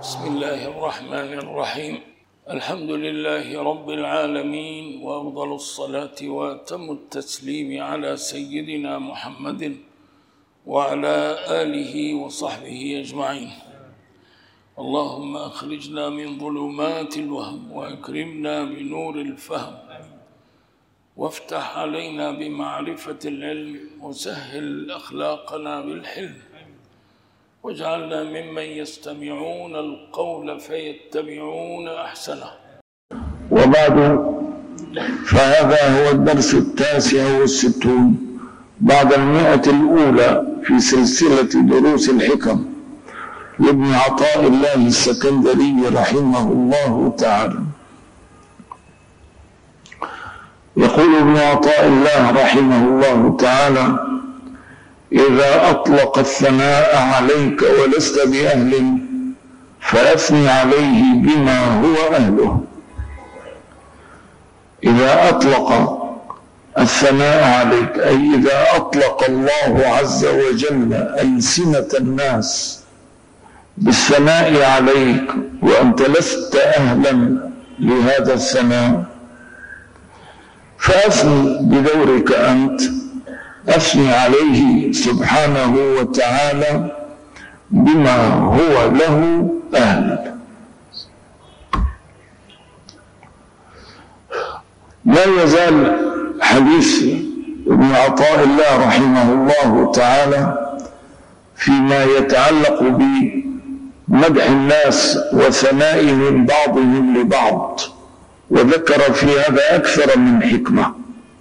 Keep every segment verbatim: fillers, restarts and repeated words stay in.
بسم الله الرحمن الرحيم. الحمد لله رب العالمين، وأفضل الصلاة وأتم التسليم على سيدنا محمد وعلى آله وصحبه أجمعين. اللهم أخرجنا من ظلمات الوهم وأكرمنا بنور الفهم، وافتح علينا بمعرفة العلم، وسهل أخلاقنا بالحلم، واجعلنا ممن يستمعون القول فيتبعون أحسنه. وبعد، فهذا هو الدرس التاسع والستون بعد المئة الأولى في سلسلة دروس الحكم لابن عطاء الله السكندري رحمه الله تعالى. يقول ابن عطاء الله رحمه الله تعالى: إذا أطلق الثناء عليك ولست بأهل فأثني عليه بما هو أهله. إذا أطلق الثناء عليك، أي إذا أطلق الله عز وجل ألسنة الناس بالثناء عليك وأنت لست أهلا لهذا الثناء، فأثني بدورك أنت، أثني عليه سبحانه وتعالى بما هو له أهل. لا يزال حديث ابن عطاء الله رحمه الله تعالى فيما يتعلق بمدح الناس وثنائهم بعضهم لبعض، وذكر في هذا أكثر من حكمة.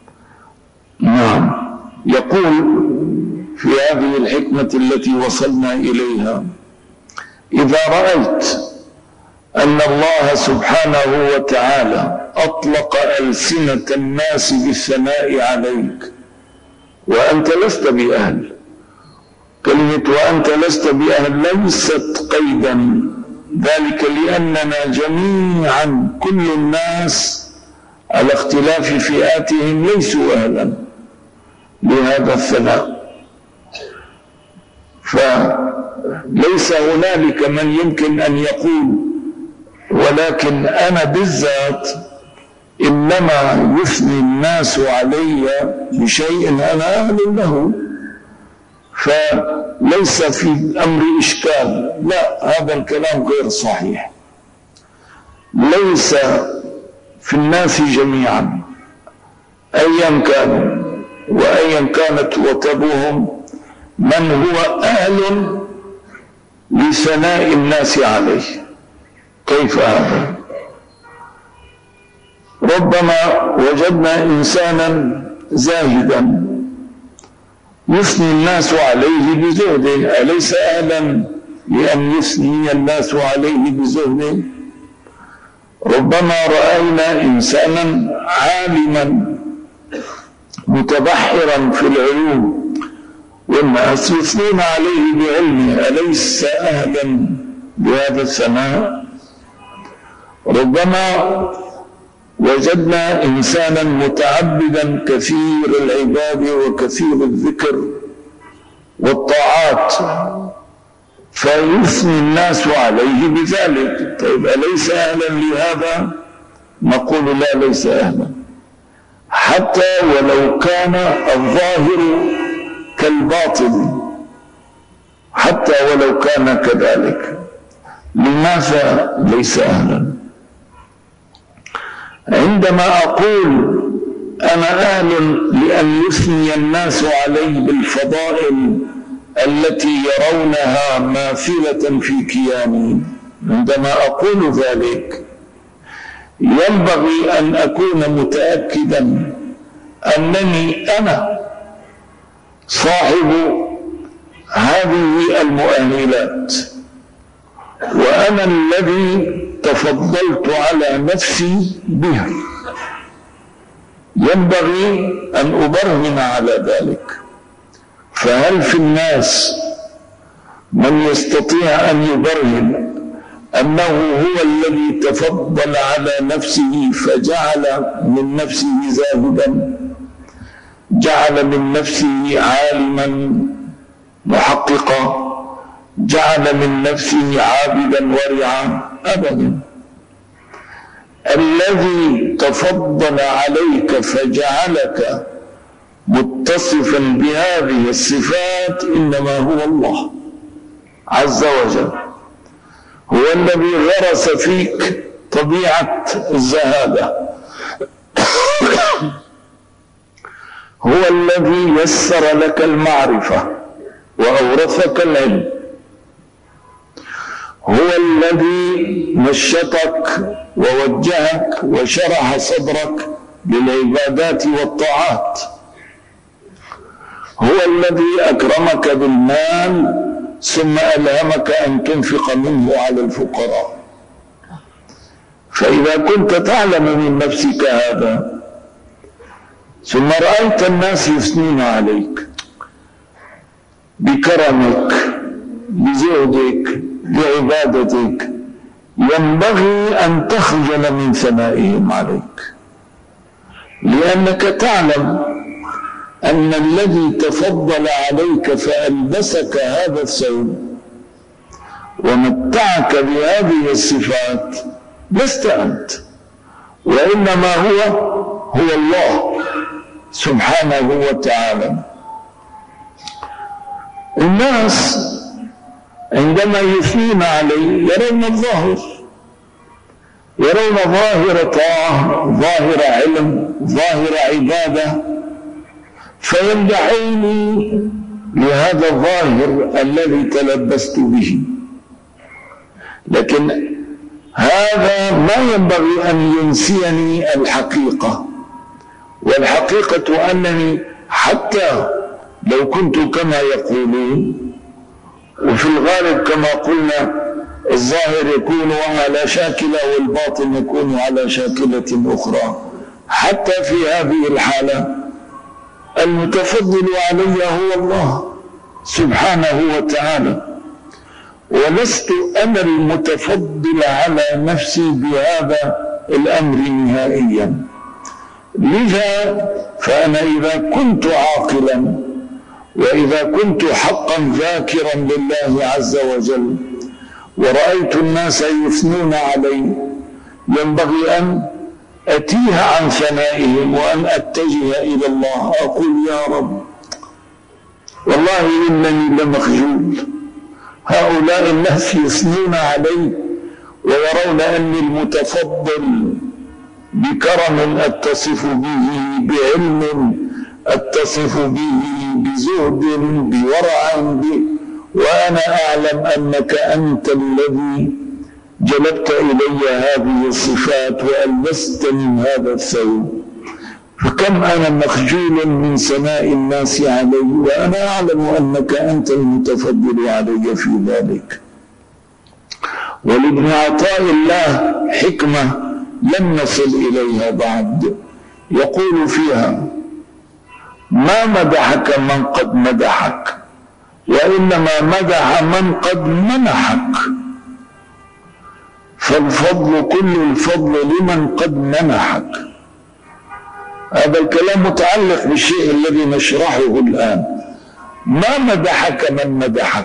نعم، يقول في هذه الحكمة التي وصلنا إليها: إذا رأيت أن الله سبحانه وتعالى أطلق ألسنة الناس بالثناء عليك وأنت لست بأهل، كلمة وأنت لست بأهل ليست قيدا، ذلك لأننا جميعا كل الناس على اختلاف فئاتهم ليسوا أهلا لهذا الثناء، فليس هنالك من يمكن أن يقول ولكن أنا بالذات إنما يثني الناس علي بشيء أنا أهل له، فليس في الأمر إشكال. لا، هذا الكلام غير صحيح. ليس في الناس جميعا أيا كانوا وأيا كانت رتبهم من هو أهل لثناء الناس عليه. كيف هذا؟ ربما وجدنا إنسانا زاهدا يثني الناس عليه بزهده، أليس أهلا لأن يثني الناس عليه بزهده؟ ربما رأينا إنسانا عالما متبحرا في العلوم والناس يثنون عليه بعلمه، أليس أهلا بهذا الثناء؟ ربما وجدنا إنسانا متعبدا كثير العباد وكثير الذكر والطاعات فيثني الناس عليه بذلك، طيب أليس أهلا لهذا؟ نقول لا، ليس أهلا، حتى ولو كان الظاهر كالباطن، حتى ولو كان كذلك. لماذا ليس أهلا؟ عندما أقول أنا أهل لأن يثني الناس علي بالفضائل التي يرونها ماثلة في كياني، عندما أقول ذلك ينبغي أن أكون متأكدا أنني أنا صاحب هذه المؤهلات، وأنا الذي تفضلت على نفسي بها، ينبغي أن أبرهن على ذلك. فهل في الناس من يستطيع أن يبرهن أنه هو الذي تفضل على نفسه فجعل من نفسه زاهدا، جعل من نفسه عالما محققا، جعل من نفسه عابدا ورعا أبدا. الذي تفضل عليك فجعلك متصفا بهذه الصفات إنما هو الله عز وجل. هو الذي غرس فيك طبيعة الزهادة، هو الذي يسر لك المعرفة وأورثك العلم، هو الذي نشطك ووجهك وشرح صدرك للعبادات والطاعات، هو الذي أكرمك بالمال ثم ألهمك أن تنفق منه على الفقراء. فإذا كنت تعلم من نفسك هذا ثم رأيت الناس يثنون عليك بكرمك بزهدك بعبادتك، ينبغي أن تخجل من ثنائهم عليك، لأنك تعلم أن الذي تفضل عليك فألبسك هذا الثوب ومتعك بهذه الصفات لست أنت، وإنما هو هو الله سبحانه وتعالى. الناس عندما يثنون عليه يرون الظاهر، يرون ظاهر طاعة، ظاهر علم، ظاهر عبادة، فيمدحوني لهذا الظاهر الذي تلبست به. لكن هذا ما ينبغي أن ينسيني الحقيقة، والحقيقة أنني حتى لو كنت كما يقولون، وفي الغالب كما قلنا الظاهر يكون على شاكلة والباطن يكون على شاكلة أخرى، حتى في هذه الحالة المتفضل علي هو الله سبحانه وتعالى، ولست أنا المتفضل على نفسي بهذا الأمر نهائيا. لذا فأنا إذا كنت عاقلا وإذا كنت حقا ذاكرا لله عز وجل ورأيت الناس يثنون علي، ينبغي أن أتيه عن ثنائهم وأن أتجه إلى الله، أقول يا رب والله إنني لمخجول، هؤلاء الناس يثنون علي ويرون أني المتفضل بكرم أتصف به، بعلم أتصف به، بزهد، بورع، به، وأنا أعلم أنك أنت الذي جلبت إلي هذه الصفات وألبستني هذا الثوب، فكم أنا مخجول من ثناء الناس علي وأنا أعلم أنك أنت المتفضل علي في ذلك. ولابن عطاء الله حكمة لم نصل إليها بعد، يقول فيها: ما مدحك من قد مدحك، وإنما مدح من قد منحك، فالفضل كل الفضل لمن قد منحك. هذا الكلام متعلق بالشيء الذي نشرحه الآن. ما مدحك من مدحك،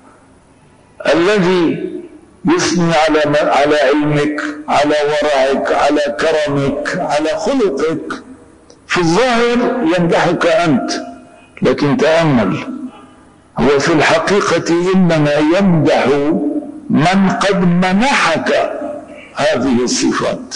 الذي يثني على على علمك، على ورعك، على كرمك، على خلقك، في الظاهر يمدحك أنت، لكن تأمل، هو في الحقيقة إنما يمدح من قد منحك هذه الصفات.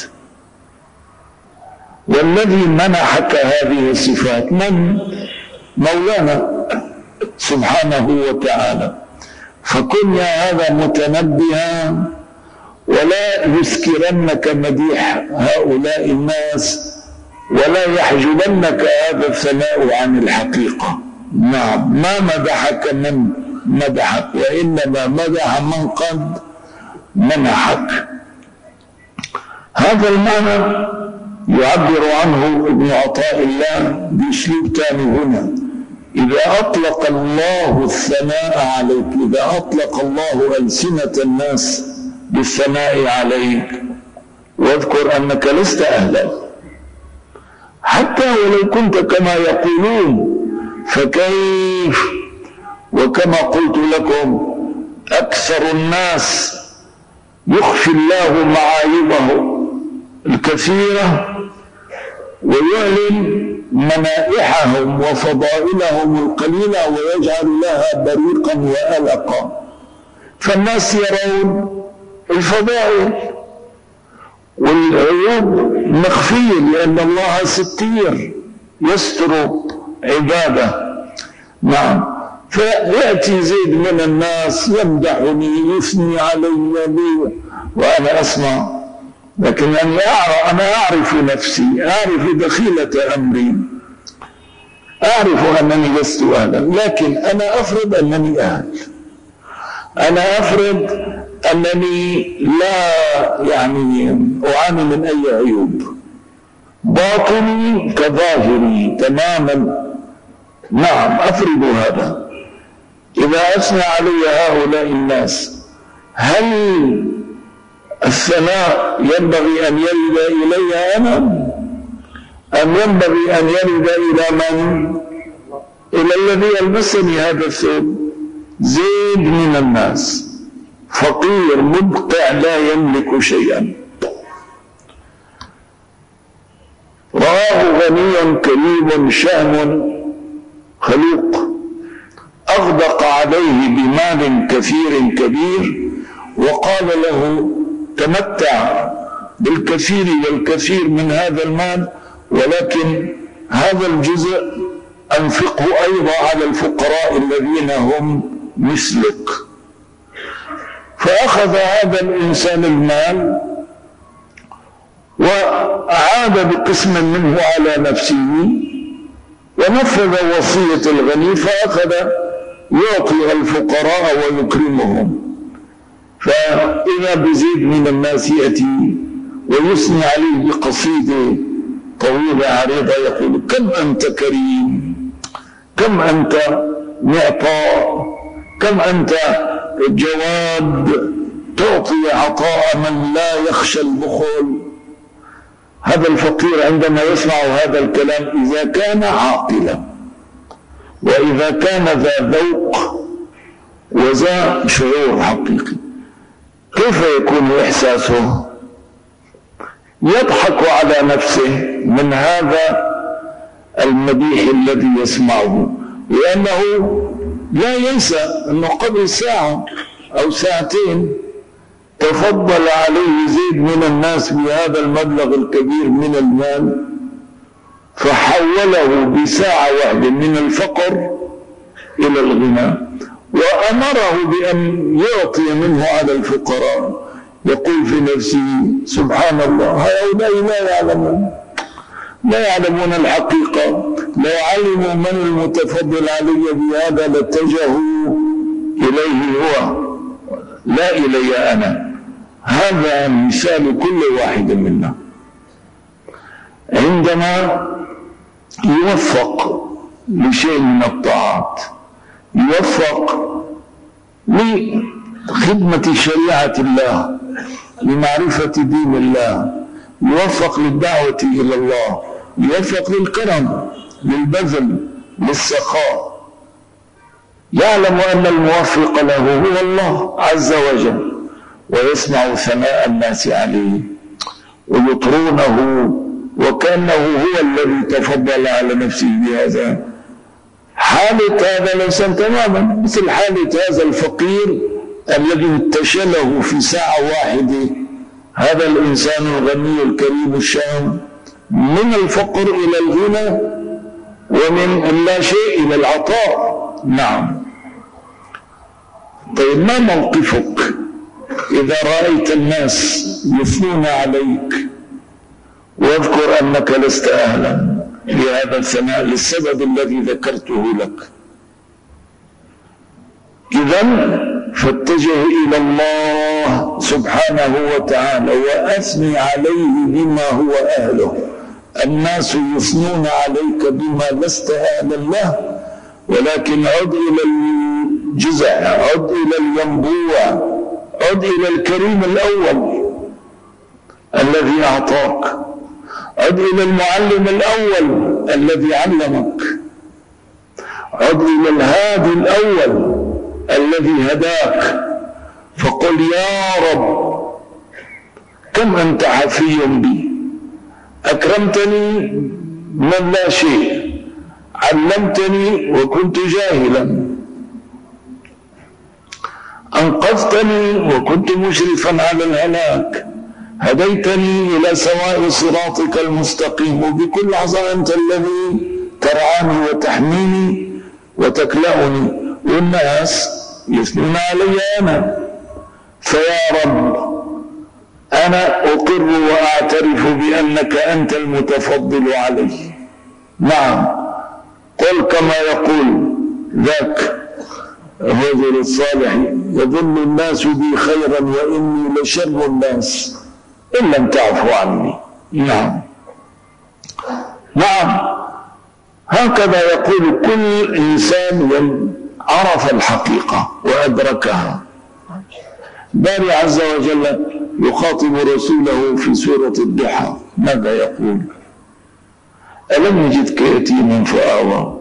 والذي منحك هذه الصفات من؟ مولانا سبحانه وتعالى. فكن يا هذا متنبها ولا يسكرنك مديح هؤلاء الناس، ولا يحجبنك هذا الثناء عن الحقيقة. نعم، ما مدحك من مدحك، وإنما مدح من قد منحك. هذا المعنى يعبر عنه ابن عطاء الله بأسلوب ثاني هنا: إذا أطلق الله الثناء عليك، إذا أطلق الله ألسنة الناس بالثناء عليك، واذكر أنك لست أهلا، حتى ولو كنت كما يقولون، فكيف؟ وكما قلت لكم أكثر الناس يخفي الله معايبه الكثيرة ويعلن منائحهم وفضائلهم القليلة ويجعل لها بريقا وألقا، فالناس يرون الفضائل والعيوب مخفية لأن الله ستير يستر عباده. نعم، فيأتي زيد من الناس يمدحني يثني علي بي وأنا أسمع، لكن أنا أعرف نفسي، أعرف دخيلة أمري، أعرف أنني لست أهلا، لكن أنا أفرض أنني أهل، أنا أفرض أنني لا يعني أعاني من أي عيوب، باطني كظاهري تماما. نعم، أفرض هذا. إذا أثنى علي هؤلاء الناس، هل الثناء ينبغي أن يرد إلي أنا أم ينبغي أن يرد إلى من؟ إلى الذي يلبسني هذا الثوب. زيد من الناس فقير مبقع لا يملك شيئا، رآه غنيا كريم شهم خلوق، أغدق عليه بمال كثير كبير وقال له تمتع بالكثير والكثير من هذا المال، ولكن هذا الجزء أنفقه أيضا على الفقراء الذين هم مثلك. فأخذ هذا الإنسان المال وعاد بقسم منه على نفسه ونفذ وصية الغني، فأخذ يعطي الفقراء ويكرمهم. فإذا بزيد من الناس يأتي ويثني عليه بقصيدة طويلة عريضة يقول كم أنت كريم، كم أنت معطاء، كم أنت جواد، تعطي عطاء من لا يخشى البخل. هذا الفقير عندما يسمع هذا الكلام إذا كان عاقلا وإذا كان ذا ذوق وذا شعور حقيقي، كيف يكون إحساسه؟ يضحك على نفسه من هذا المديح الذي يسمعه، لأنه لا ينسى أنه قبل ساعة أو ساعتين تفضل عليه زيد من الناس بهذا المبلغ الكبير من المال، فحوله بساعة واحدة من الفقر إلى الغنى، وأمره بأن يعطي منه على الفقراء. يقول في نفسه سبحان الله، هؤلاء لا يعلمون لا يعلمون الحقيقة، لو علموا من المتفضل علي بهذا لاتجهوا إليه هو لا إلي أنا. هذا مثال كل واحد منا عندما يوفق لشيء من الطاعات، يوفق لخدمة شريعة الله، لمعرفة دين الله، يوفق للدعوة إلى الله، يوفق للكرم، للبذل، للسخاء، يعلم أن الموفق له هو الله عز وجل، ويسمع ثناء الناس عليه ويطرونه وكأنه هو الذي تفضل على نفسه بهذا. حالة هذا الإنسان تماما مثل حالة هذا الفقير الذي انتشله في ساعة واحدة هذا الإنسان الغني الكريم الشام، من الفقر إلى الغنى ومن اللا شيء إلى العطاء. نعم. طيب، ما موقفك إذا رأيت الناس يثنون عليك، واذكر أنك لست أهلا لهذا الثناء للسبب الذي ذكرته لك؟ إذن فاتجه إلى الله سبحانه وتعالى وأثني عليه بما هو أهله. الناس يثنون عليك بما لست أهلا له، ولكن عد إلى الجزع، عد إلى الينبوع، عد إلى الكريم الأول الذي أعطاك، عد إلى المعلم الأول الذي علمك، عد إلى الهادي الأول الذي هداك. فقل يا رب كم أنت حفي بي، أكرمتني من لا شيء، علمتني وكنت جاهلا، أنقذتني وكنت مشرفا على الهلاك، هديتني إلى سواء صراطك المستقيم، وبكل لحظة أنت الذي ترعاني وتحميني وتكلأني، والناس يثنون علي أنا. فيا رب أنا أقر وأعترف بأنك أنت المتفضل علي. نعم، قل كما يقول ذاك الرجل الصالح: يظن الناس بي خيرا وإني لشر الناس إن لم تعفو عني. نعم نعم، هكذا يقول كل إنسان عرف الحقيقة وأدركها. باري عز وجل يخاطب رسوله في سورة الضحى، ماذا يقول؟ ألم يجدك يتيما فآوى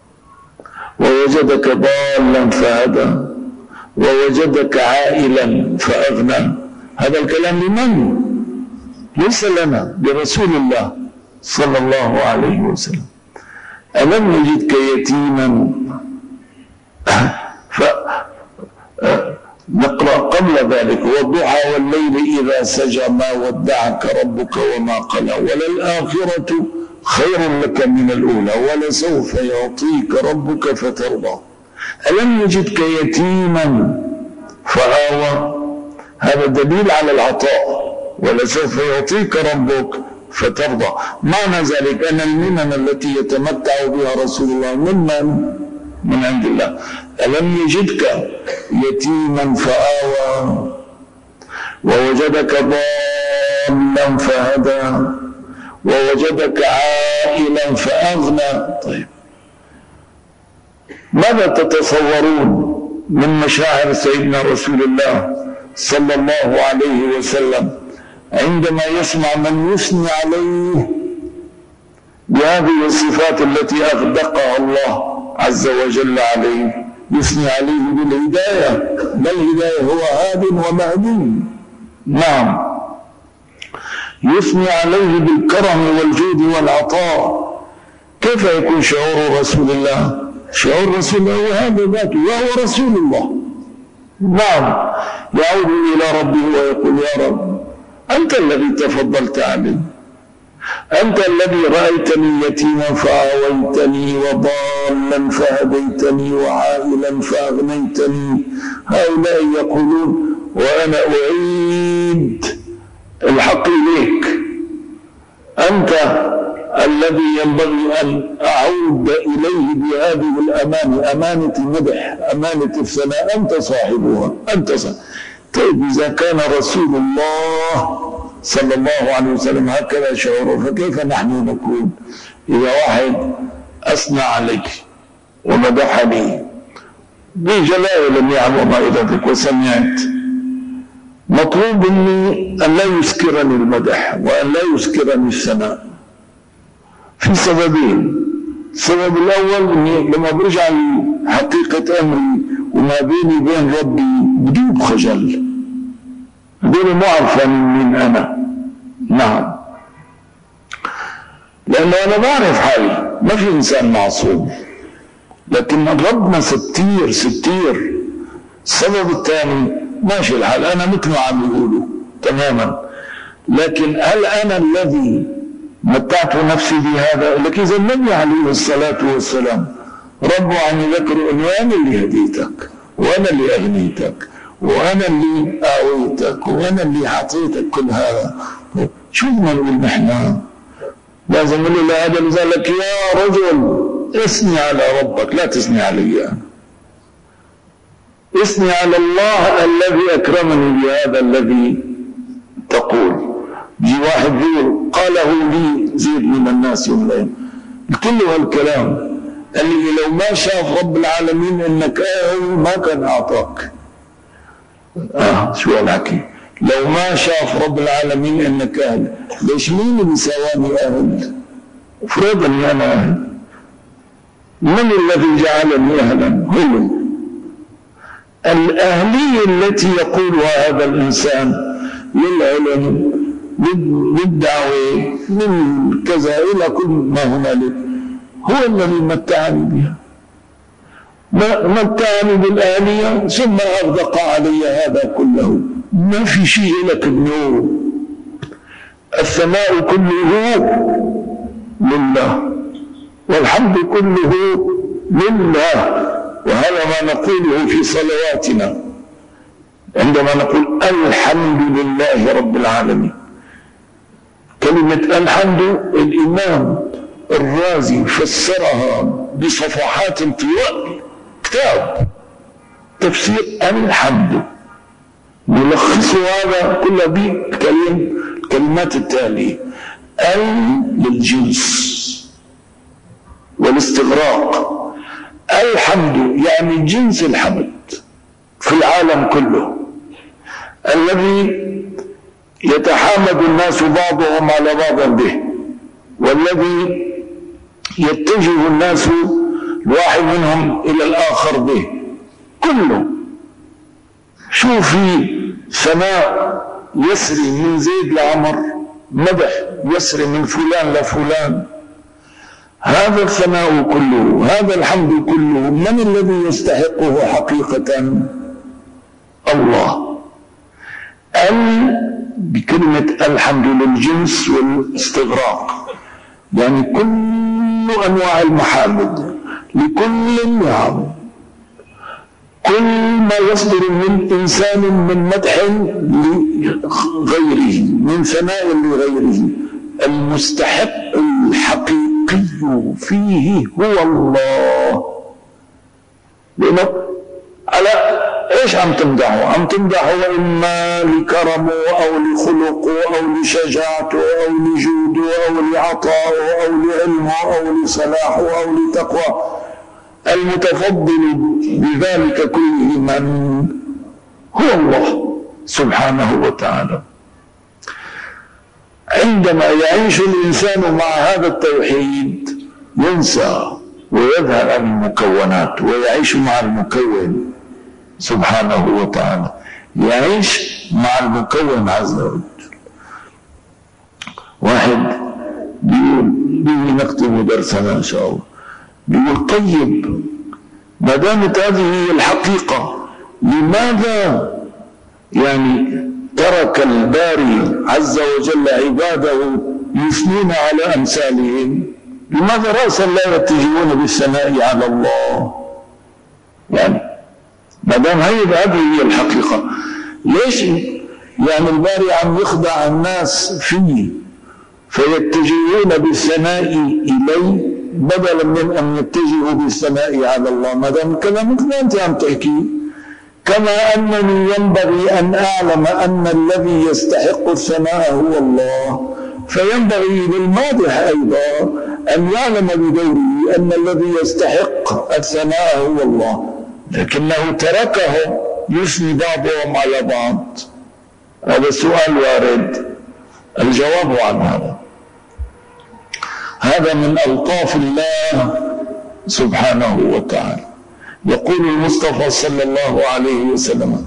ووجدك ضالا فهدى ووجدك عائلا فأغنى. هذا الكلام لمن؟ ليس لنا، لرسول الله صلى الله عليه وسلم. ألم يجدك يتيما نقرأ قبل ذلك: والضحى والليل إذا سجى ما ودعك ربك وما قلى وللآخرة خير لك من الأولى ولسوف يعطيك ربك فترضى. ألم يجدك يتيما فآوى، هذا دليل على العطاء، ولسوف يعطيك ربك فترضى. معنى ذلك أن المنن التي يتمتع بها رسول الله ممن؟ من عند الله. ألم يجدك يتيما فآوى ووجدك ضالا فهدى ووجدك عائلا فأغنى. طيب، ماذا تتصورون من مشاعر سيدنا رسول الله صلى الله عليه وسلم عندما يسمع من يثني عليه بهذه الصفات التي أغدقها الله عز وجل عليه؟ يثني عليه بالهداية، بل الهداية هو هاد ومهدي. نعم، يثني عليه بالكرم والجود والعطاء. كيف يكون شعور رسول الله؟ شعور رسول الله هو هذا ذاته، وهو رسول الله. نعم، يعود إلى ربه ويقول: يا رب أنت الذي تفضلت علي، أنت الذي رأيتني يتيما فآويتني وضالا فهديتني وعائلا فأغنيتني. هؤلاء يقولون وأنا أعيد الحق إليك، أنت الذي ينبغي أن أعود إليه بهذه الأمانة، أمانة المدح، أمانة الثناء، أنت صاحبها، أنت صاحب. طيب، إذا كان رسول الله صلى الله عليه وسلم هكذا شعوره، فكيف نحن نكون إذا واحد أثنى عليك ومدحني بجلال لم يعلم ما إذا وسمعت؟ مطلوب مني أن لا يسكرني المدح وأن لا يسكرني الثناء في سببين. السبب الأول أني لما برجع لحقيقة أمري وما بيني وبين ربي بدون خجل، بدون معرفة من أنا. نعم، لأنه أنا بعرف حالي، ما في إنسان معصوم، لكن ربنا ستير ستير. السبب الثاني ماشي الحال، أنا مثل ما عم يقولوا تماما، لكن هل أنا الذي متعت نفسي بهذا؟ لك إذا النبي عليه الصلاة والسلام ربه عم يذكر أنه أنا اللي هديتك وأنا اللي أغنيتك وأنا اللي آويتك وأنا اللي أعطيتك كل هذا. شو بدنا نقول نحن؟ لازم نقول له هذا لذلك يا رجل اثني على ربك، لا تثني علي أنا، اثني على الله الذي أكرمني بهذا الذي تقول. جي واحد يقول قاله لي زيد من الناس يوم الأيام، قلت له هالكلام، قال لي لو ما شاف رب العالمين انك اهل ما كان اعطاك. اه شو هالحكي؟ لو ما شاف رب العالمين انك اهل، ليش مين اللي سواني اهل؟ افرض اني انا اهل، من الذي جعلني اهلا؟ هو. الأهلية التي يقولها هذا الإنسان للعلم، للدعوة، للكذا، إلى كل ما هنالك، هو الذي متعني بها، متعني بالآلية ثم أغدق علي هذا كله. ما في شيء لك النور. الثناء كله لله والحمد كله لله، وهذا ما نقوله في صلواتنا عندما نقول الحمد لله رب العالمين. كلمة الحمد الإمام الرازي فسرها بصفحات طوال كتاب تفسير الحمد، نلخص هذا كله بالكلمات التالية: ال للجنس والاستغراق. الحمد يعني جنس الحمد في العالم كله الذي يتحامد الناس بعضهم على بعض به، والذي يتجه الناس الواحد منهم إلى الآخر به، كله. شو في ثناء يسري من زيد لعمر، مدح يسري من فلان لفلان، هذا الثناء كله، هذا الحمد كله، من الذي يستحقه حقيقة؟ الله. ال بكلمة الحمد للجنس والاستغراق، يعني كل أنواع المحامد لكل النعم، كل ما يصدر من إنسان من مدح لغيره، من ثناء لغيره، المستحق الحقيقي فيه هو الله. لأنه على إيش عم تمدحه؟ عم تمدحه إما لكرمه أو لخلقه أو لشجاعته أو لجوده أو لعطائه أو لعلمه أو لصلاحه أو لتقوى. المتفضل بذلك كله من هو الله سبحانه وتعالى. عندما يعيش الإنسان مع هذا التوحيد ينسى ويذهب عن المكونات ويعيش مع المكون سبحانه وتعالى، يعيش مع المكون عز وجل. واحد بيقول بيجي نختم درسنا إن شاء الله، بيقول طيب ما دامت هذه هي الحقيقة، لماذا يعني ترك الباري عز وجل عباده يثنون على أمثالهم؟ لماذا رأسا لا يتجهون بالثناء على الله؟ يعني ما دام هذه هي الحقيقة، ليش يعني الباري عم يخدع الناس فيه فيتجهون بالثناء إليه بدلا من أن يتجهوا بالثناء على الله؟ ما دام كلام مثل أنت عم تحكي، كما أنني ينبغي أن أعلم أن الذي يستحق الثناء هو الله، فينبغي للمادح أيضا أن يعلم بدوره أن الذي يستحق الثناء هو الله، لكنه تركه يثني بعضهم على بعض. هذا سؤال وارد، الجواب عن هذا هذا من ألطاف الله سبحانه وتعالى. يقول المصطفى صلى الله عليه وسلم: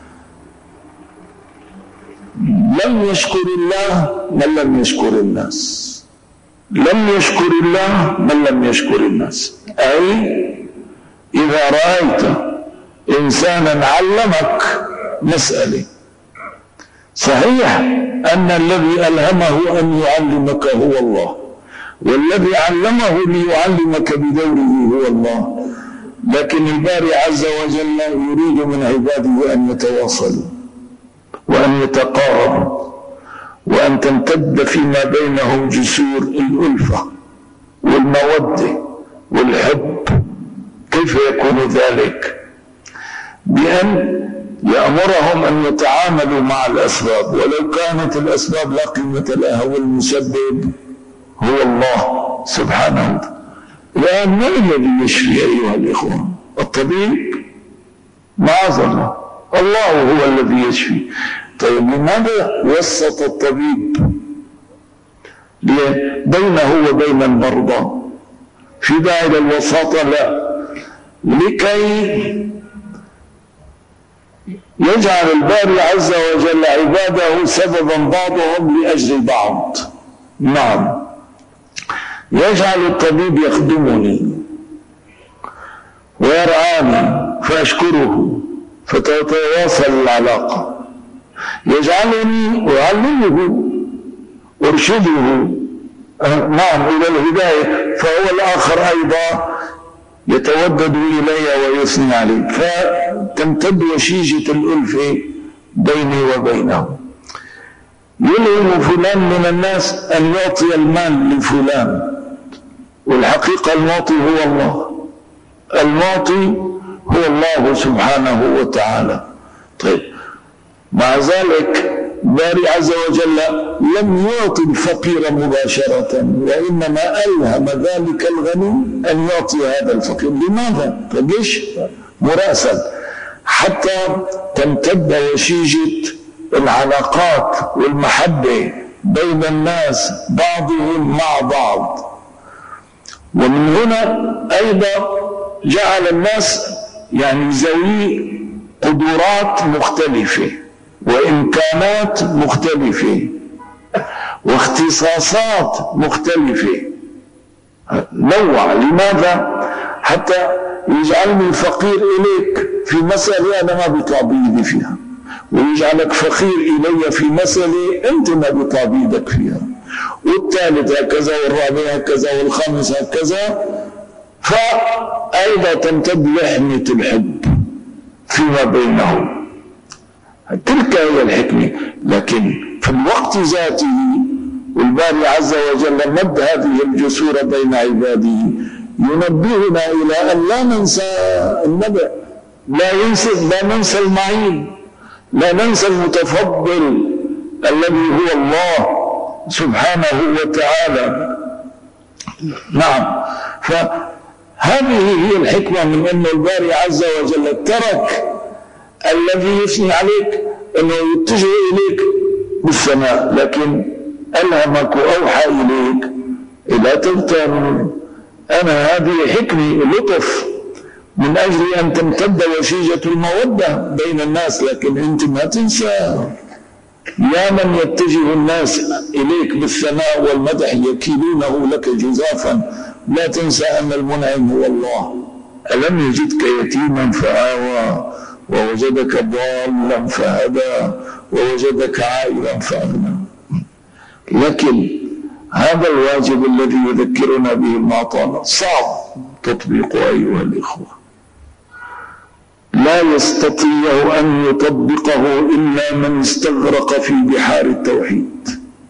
لم يشكر الله من لم يشكر الناس، لم يشكر الله من لم يشكر الناس. أي إذا رأيت إنسانا علمك مسألة، صحيح أن الذي ألهمه أن يعلمك هو الله، والذي علمه ليعلمك بدوره هو الله، لكن الباري عز وجل يريد من عباده أن يتواصلوا وأن يتقاربوا وأن تمتد فيما بينهم جسور الألفة والمودة والحب. كيف يكون ذلك؟ بأن يأمرهم أن يتعاملوا مع الأسباب، ولو كانت الأسباب لا قيمة لها، والمسبب هو الله سبحانه وتعالى. الآن من الذي يشفي أيها الإخوة؟ الطبيب؟ معاذ الله، الله هو الذي يشفي. طيب لماذا وسط الطبيب بينه وبين المرضى؟ في داعي للوساطة؟ لا، لكي يجعل الباري عز وجل عباده سببا بعضهم لأجل بعض. نعم، يجعل الطبيب يخدمني ويرعاني فأشكره فتتواصل العلاقة، يجعلني أعلمه أرشده نعم إلى الهداية، فهو الآخر أيضا يتودد إلي ويثني علي، فتمتد وشيجة الألفة بيني وبينه. يلهم فلان من الناس أن يعطي المال لفلان، والحقيقة المعطي هو الله، المعطي هو الله سبحانه وتعالى. طيب، مع ذلك باري عز وجل لم يعطي الفقير مباشرة، وإنما ألهم ذلك الغني أن يعطي هذا الفقير. لماذا؟ فليش؟ مراسل، حتى تمتد وشيجة العلاقات والمحبة بين الناس بعضهم مع بعض. ومن هنا أيضا جعل الناس يعني ذوي قدرات مختلفة وإمكانات مختلفة واختصاصات مختلفة، نوع. لماذا؟ حتى يجعلني فقير إليك في مسألة أنا ما بطابيدي فيها، ويجعلك فقير إلي في مسألة أنت ما بطابيدك فيها، والثالث هكذا، والرابع هكذا، والخامس هكذا. فأيضا تمتد لحمة الحب فيما بينهم. تلك هي الحكمة. لكن في الوقت ذاته والباري عز وجل مد هذه الجسور بين عباده ينبهنا إلى أن لا ننسى النبأ، لا ينسى لا ننسى المعين، لا ننسى المتفضل الذي هو الله سبحانه وتعالى. نعم، فهذه هي الحكمة من أن الباري عز وجل ترك الذي يثني عليك أنه يتجه إليك بالثناء، لكن ألهمك وأوحى إليك لا تغتر. أنا هذه حكمة لطف من أجل أن تمتد وشيجة المودة بين الناس، لكن أنت ما تنسى. يا من يتجه الناس إليك بالثناء والمدح يكيلونه لك جزافا، لا تنسى أن المنعم هو الله. ألم يجدك يتيما فآوى، ووجدك ضالا فهدى، ووجدك عائلا فأغنى. لكن هذا الواجب الذي يذكرنا به المعطى صعب تطبيقه أيها الإخوة، لا يستطيع أن يطبقه إلا من استغرق في بحار التوحيد.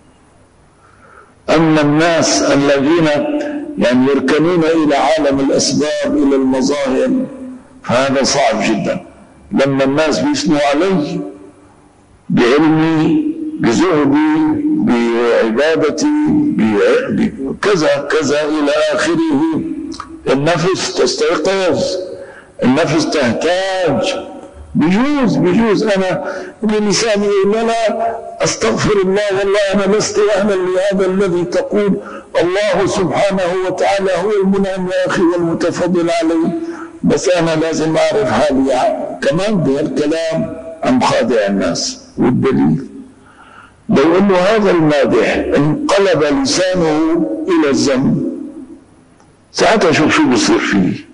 أما الناس الذين يعني يركنون إلى عالم الأسباب، إلى المظاهر، فهذا صعب جدا. لما الناس بيثنوا علي بعلمي، بزهدي، بعبادتي، بكذا كذا إلى آخره، النفس تستيقظ، النفس تحتاج. بجوز بجوز أنا بلساني لا لا أستغفر الله، والله أنا لست أهلا لهذا الذي تقول. الله سبحانه وتعالى هو المنعم يا أخي والمتفضل عليه، بس أنا لازم أعرف حالي كمان بهالكلام أم خادع الناس. والدليل لو أنه هذا المادح انقلب لسانه إلى الذم، ساعتها شوف شو بصير فيه.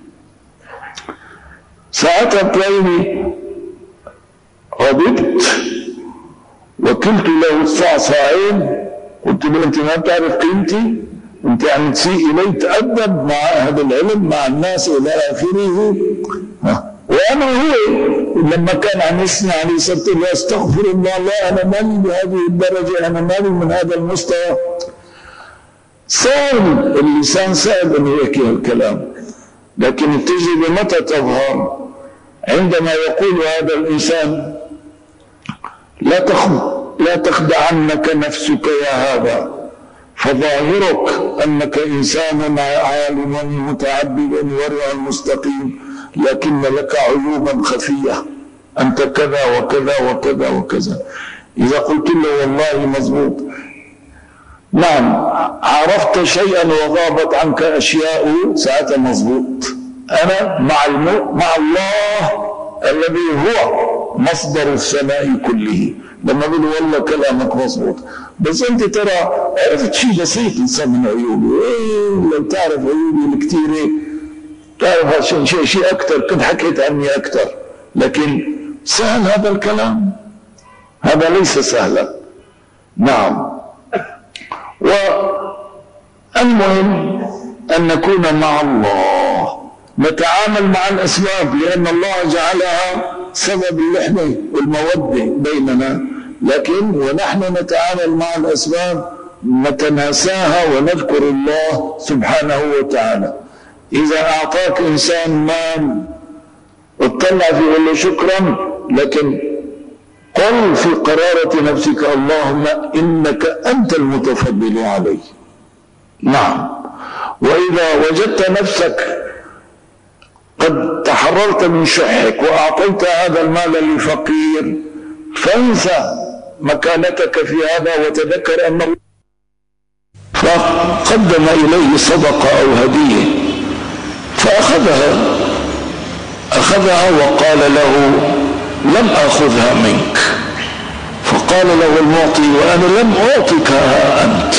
ساعتها تلاقيني غضبت وكلت له الصعصاعين، قلت له أنت ما بتعرف قيمتي، أنت عم تسيء إلي، تأدب مع أهل العلم، مع الناس إلى آخره. وأنا هو لما كان عم يثني علي صرت له أستغفر الله، لا أنا مالي بهذه الدرجة، أنا مالي من هذا المستوى. سهل اللسان، سهل أن يحكي هالكلام، لكن التجربة متى تظهر؟ عندما يقول هذا الإنسان لا تخدع لا تخدعنك نفسك يا هذا، فظاهرك أنك إنسان عالم متعبد ورع مستقيم، لكن لك عيوبا خفية، أنت كذا وكذا وكذا وكذا. إذا قلت له والله مضبوط، نعم عرفت شيئا وغابت عنك أشياء، ساعتها مضبوط. أنا مع المو... مع الله الذي هو مصدر الثناء كله. لما بيقولوا والله كلامك مظبوط، بس انت ترى عرفت شيء بسيط انسان من عيوبه، ايه لو تعرف عيوبي الكثيره تعرف عشان شيء شيء اكثر كنت حكيت عني اكثر. لكن سهل هذا الكلام؟ هذا ليس سهلا. نعم. والمهم أن نكون مع الله، نتعامل مع الأسباب، لأن الله جعلها سبب اللحمة والمودة بيننا، لكن ونحن نتعامل مع الأسباب نتناساها ونذكر الله سبحانه وتعالى. إذا أعطاك إنسان مال اطلع فيه وقل له شكرا، لكن قل في قرارة نفسك اللهم إنك أنت المتفضل علي. نعم. وإذا وجدت نفسك قد تحررت من شحك وأعطيت هذا المال لفقير، فانسى مكانتك في هذا وتذكر أن الله فقدم إليه صدقة أو هدية فأخذها أخذها وقال له لم أخذها منك. فقال له المعطي وأنا لم أعطيكها أنت.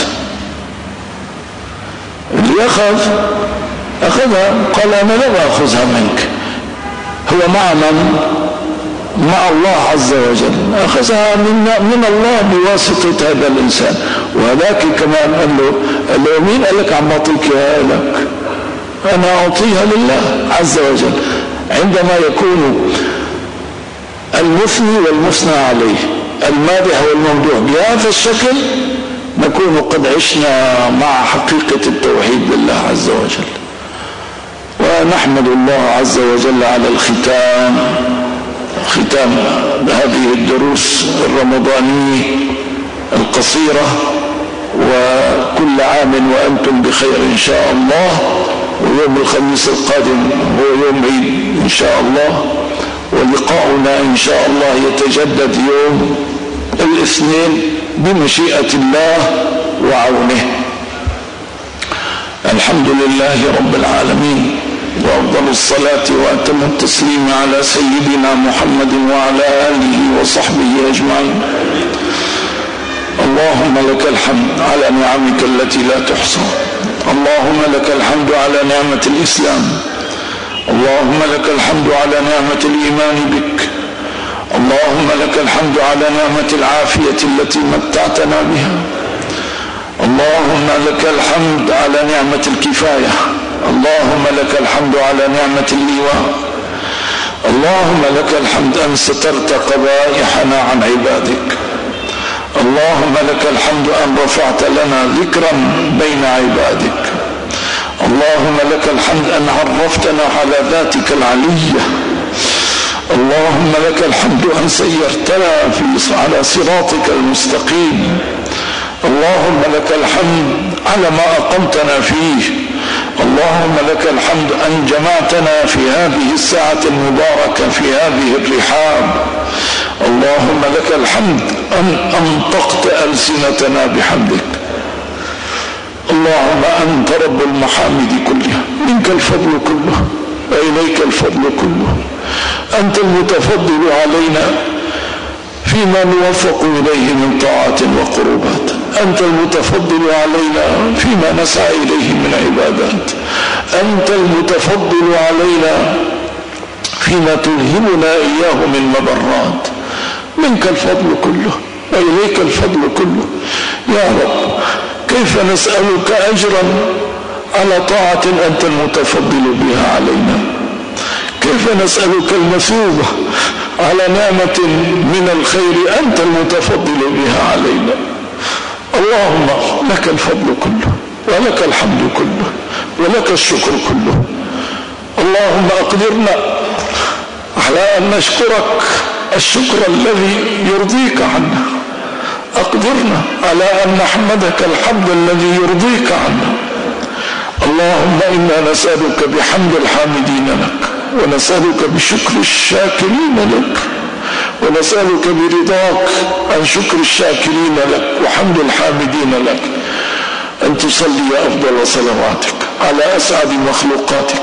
اللي أخذ أخذها قال أنا لم أخذها منك. هو مع من؟ مع الله عز وجل، أخذها من, من الله بواسطة هذا الإنسان. وهذاك كمان قال له قال له مين قال لك عم أعطيك لك؟ أنا أعطيها لله عز وجل. عندما يكون المثني والمثنى عليه، المادح والممدوح بهذا الشكل، نكون قد عشنا مع حقيقة التوحيد لله عز وجل. ونحمد الله عز وجل على الختام ختام هذه الدروس الرمضانية القصيرة، وكل عام وأنتم بخير إن شاء الله. ويوم الخميس القادم هو يوم عيد إن شاء الله، ولقاؤنا إن شاء الله يتجدد يوم الاثنين بمشيئة الله وعونه. الحمد لله رب العالمين، وأفضل الصلاة وأتم التسليم على سيدنا محمد وعلى آله وصحبه أجمعين. اللهم لك الحمد على نعمك التي لا تحصى. اللهم لك الحمد على نعمة الإسلام. اللهم لك الحمد على نعمة الإيمان بك. اللهم لك الحمد على نعمة العافية التي متعتنا بها. اللهم لك الحمد على نعمة الكفاية. اللهم لك الحمد على نعمة الإيواء. اللهم لك الحمد أن سترت قبائحنا عن عبادك. اللهم لك الحمد أن رفعت لنا ذكرا بين عبادك. اللهم لك الحمد أن عرفتنا على ذاتك العلية. اللهم لك الحمد أن سيرتنا في على صراطك المستقيم. اللهم لك الحمد على ما أقمتنا فيه. اللهم لك الحمد أن جمعتنا في هذه الساعة المباركة في هذه الرحاب. اللهم لك الحمد أن أنطقت ألسنتنا بحمدك. اللهم أنت رب المحامد كلها، منك الفضل كله وإليك الفضل كله. أنت المتفضل علينا فيما نوفق إليه من طاعات وقربات. أنت المتفضل علينا فيما نسعى إليه من عبادات. أنت المتفضل علينا فيما تلهمنا إياه من مبرات. منك الفضل كله وإليك الفضل كله. يا رب كيف نسألك أجرا على طاعة أنت المتفضل بها علينا؟ كيف نسألك المثوبة على نعمة من الخير أنت المتفضل بها علينا؟ اللهم لك الفضل كله ولك الحمد كله ولك الشكر كله. اللهم أقدرنا على أن نشكرك الشكر الذي يرضيك عنا. أقدرنا على أن نحمدك الحمد الذي يرضيك عنا. اللهم إنا نسألك بحمد الحامدين لك، ونسألك بشكر الشاكرين لك، ونسألك برضاك عن شكر الشاكرين لك وحمد الحامدين لك، أن تصلي أفضل صلواتك على أسعد مخلوقاتك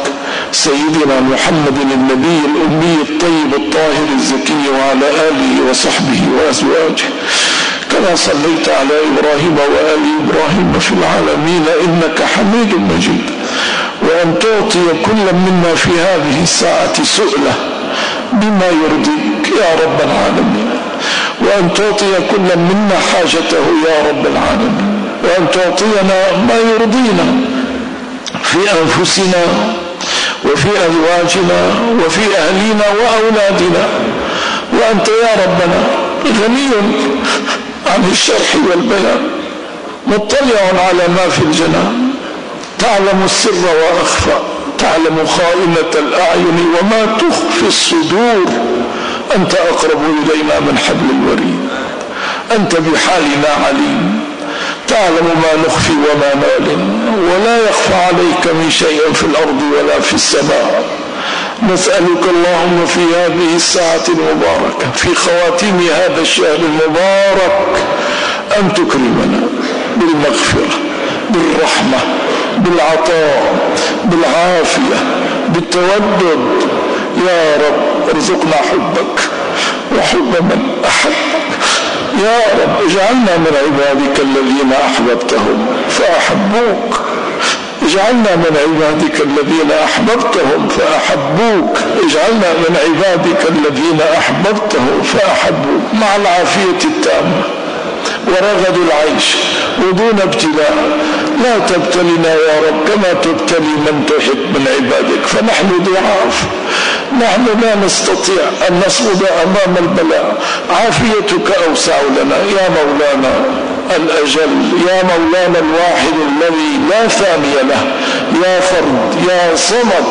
سيدنا محمد النبي الأمي الطيب الطاهر الزكي وعلى آله وصحبه وأزواجه كما صليت على إبراهيم وآل إبراهيم في العالمين إنك حميد مجيد. وأن تعطي كل منا في هذه الساعة سؤله بما يرضيك يا رب العالمين، وأن تعطي كل منا حاجته يا رب العالمين، وأن تعطينا ما يرضينا في أنفسنا وفي أزواجنا وفي أهلنا وأولادنا. وأنت يا ربنا غني عن الشرح والبيان، مطلع على ما في الجنان، تعلم السر وأخفى، تعلم خائنة الأعين وما تخفي الصدور. أنت أقرب إلينا من حبل الوريد، أنت بحالنا عليم، تعلم ما نخفي وما نعلن، ولا يخفى عليك من شيء في الأرض ولا في السماء. نسألك اللهم في هذه الساعة المباركة في خواتيم هذا الشهر المبارك أن تكرمنا بالمغفرة، بالرحمة، بالعطاء، بالعافية، بالتودد. يا رب ارزقنا حبك وحب من أحبك. يا رب اجعلنا من عبادك الذين أحببتهم فأحبوك، اجعلنا من عبادك الذين أحببتهم فأحبوك، اجعلنا من عبادك الذين أحببتهم فأحبوك، مع العافية التامة ورغد العيش ودون ابتلاء. لا تبتلنا يا رب كما تبتلي من تحب من عبادك، فنحن ضعاف، نحن لا نستطيع أن نصمد أمام البلاء. عافيتك أوسع لنا يا مولانا الأجل، يا مولانا الواحد الذي لا ثاني له، يا فرد يا صمد.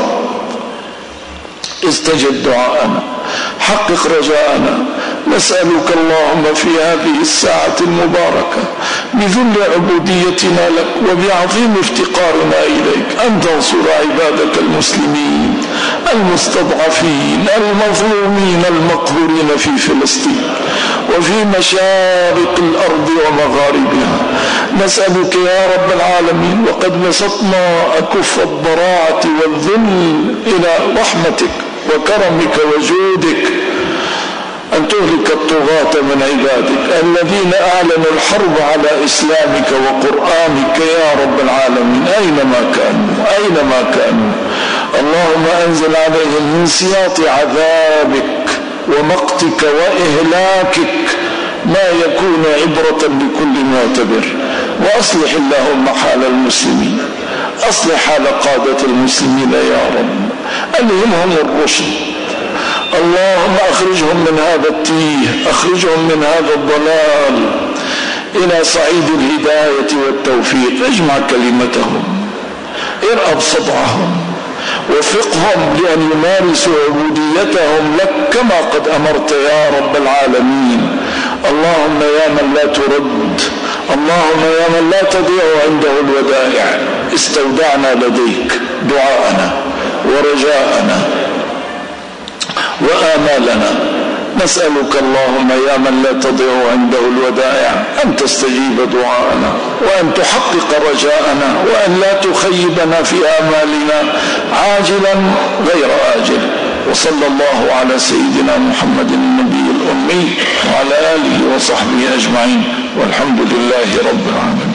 استجب دعاءنا، حقق رجاءنا. نسألك اللهم في هذه الساعة المباركة بذل عبوديتنا لك وبعظيم افتقارنا إليك أن تنصر عبادك المسلمين المستضعفين المظلومين المقهورين في فلسطين وفي مشارق الأرض ومغاربها. نسألك يا رب العالمين وقد بسطنا أكف الضراعة والذل إلى رحمتك وكرمك وجودك أن تهلك الطغاة من عبادك الذين أعلنوا الحرب على إسلامك وقرآنك يا رب العالمين أينما كانوا أينما كانوا. اللهم أنزل عليهم من سياط عذابك ومقتك وإهلاكك ما يكون عبرة لكل معتبر. وأصلح اللهم حال المسلمين، أصلح حال قادة المسلمين يا رب، ألهمهم الرشد. اللهم أخرجهم من هذا التيه، أخرجهم من هذا الضلال إلى صعيد الهداية والتوفيق. اجمع كلمتهم، ارأب صدعهم، وفقهم لأن يمارسوا عبوديتهم لك كما قد أمرت يا رب العالمين. اللهم يا من لا ترد، اللهم يا من لا تضيع عنده الودائع، استودعنا لديك دعاءنا ورجاءنا وآمالنا. نسألك اللهم يا من لا تضيع عنده الودائع أن تستجيب دعاءنا وأن تحقق رجاءنا وأن لا تخيبنا في آمالنا عاجلا غير آجل. وصلى الله على سيدنا محمد النبي الأمي وعلى آله وصحبه أجمعين، والحمد لله رب العالمين.